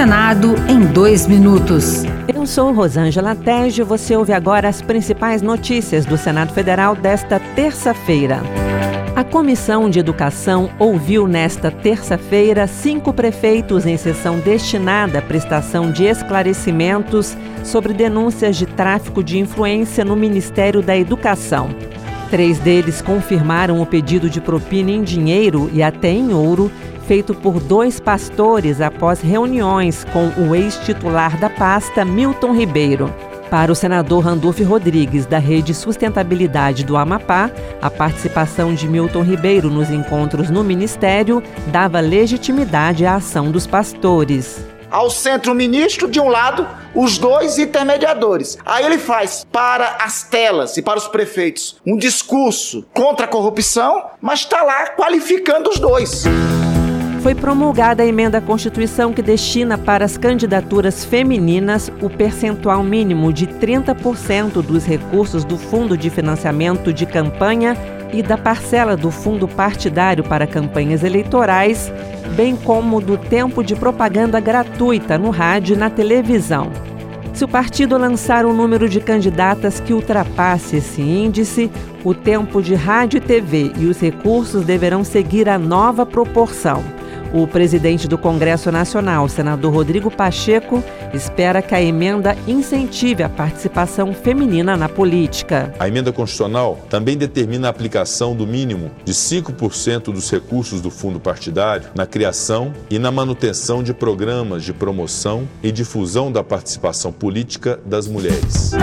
Senado em 2 minutos. Eu sou Rosângela Tejo. Você ouve agora as principais notícias do Senado Federal desta terça-feira. A Comissão de Educação ouviu nesta terça-feira 5 prefeitos em sessão destinada à prestação de esclarecimentos sobre denúncias de tráfico de influência no Ministério da Educação. 3 deles confirmaram o pedido de propina em dinheiro e até em ouro feito por 2 pastores após reuniões com o ex-titular da pasta, Milton Ribeiro. Para o senador Randolfo Rodrigues, da Rede Sustentabilidade do Amapá, a participação de Milton Ribeiro nos encontros no Ministério dava legitimidade à ação dos pastores. Ao centro-ministro de um lado, os 2 intermediadores. Aí ele faz para as telas e para os prefeitos um discurso contra a corrupção, mas está lá qualificando os 2. Foi promulgada a emenda à Constituição que destina para as candidaturas femininas o percentual mínimo de 30% dos recursos do Fundo de Financiamento de Campanha e da parcela do fundo partidário para campanhas eleitorais, bem como do tempo de propaganda gratuita no rádio e na televisão. Se o partido lançar um número de candidatas que ultrapasse esse índice, o tempo de rádio e TV e os recursos deverão seguir a nova proporção. O presidente do Congresso Nacional, senador Rodrigo Pacheco, espera que a emenda incentive a participação feminina na política. A emenda constitucional também determina a aplicação do mínimo de 5% dos recursos do fundo partidário na criação e na manutenção de programas de promoção e difusão da participação política das mulheres.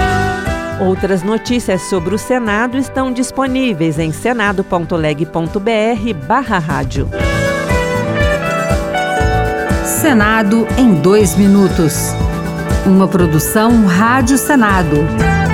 Outras notícias sobre o Senado estão disponíveis em senado.leg.br/rádio. Senado em 2 minutos. Uma produção Rádio Senado.